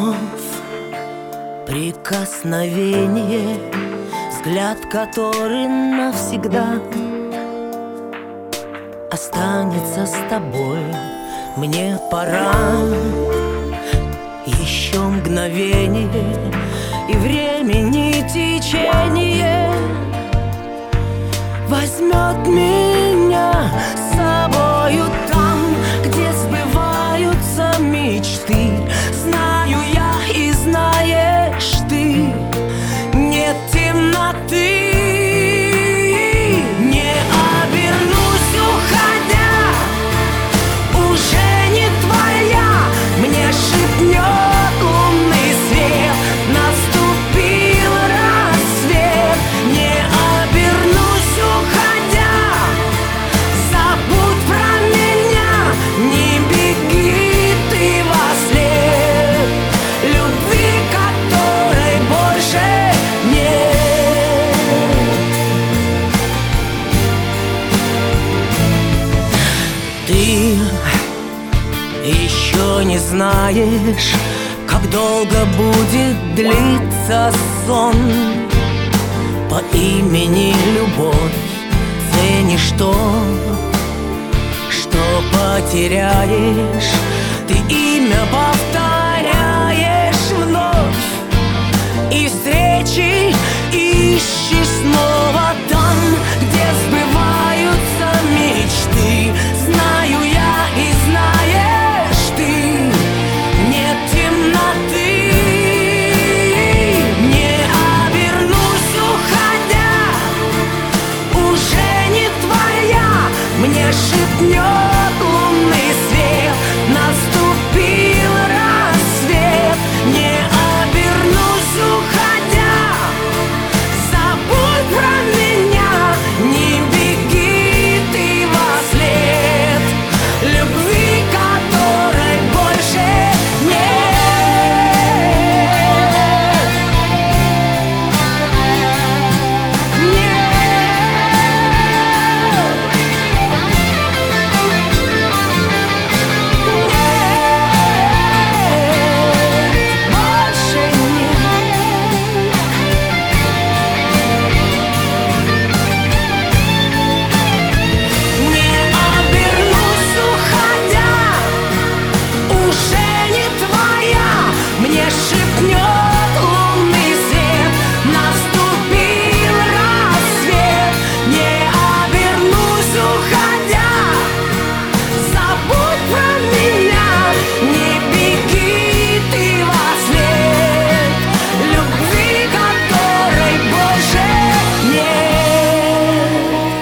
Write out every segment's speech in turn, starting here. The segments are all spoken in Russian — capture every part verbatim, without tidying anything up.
вновь прикосновение, взгляд, который навсегда останется с тобой. Мне пора, еще мгновение, и времени течение возьмет меня с собою там, где сбываются мечты. Знаю я и знаешь ты, нет темноты. Не обернусь, уходя, уже не твоя. Мне шепнет лунный свет, наступил рассвет. Не обернусь, уходя, забудь про меня. Не беги ты вослед любви, которой больше нет. Ты еще не знаешь, как долго будет длиться сон по имени любовь. Ценишь то, что потеряешь. Ты имя повторяешь вновь, и встречи ищешь снова там, где сбываются мечты. Знаю я и знаешь ты, нет темноты. Не обернусь, уходя, уже не твоя. Мне шепнет лунный свет, наступил рассвет. Не обернусь, уходя, забудь про меня. Не беги ты вослед любви, которой больше нет.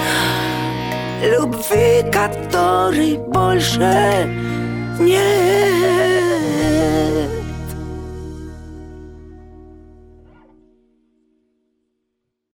Любви, которой больше нет.